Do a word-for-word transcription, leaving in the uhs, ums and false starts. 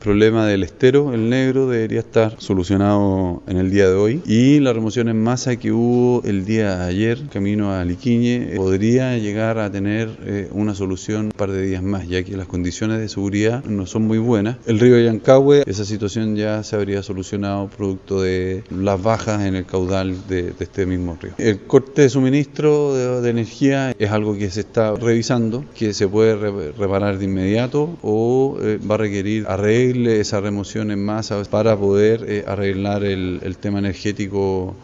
El problema del estero, el negro, debería estar solucionado en el día de hoy, y la remoción en masa que hubo el día de ayer camino a Liquiñe podría llegar a tener eh, una solución un par de días más, ya que las condiciones de seguridad no son muy buenas. El río Yancahue, esa situación ya se habría solucionado producto de las bajas en el caudal de, de este mismo río. El corte de suministro de, de energía es algo que se está revisando, que se puede re, reparar de inmediato o eh, va a requerir arreglo esa remoción en masa para poder eh, arreglar el, el tema energético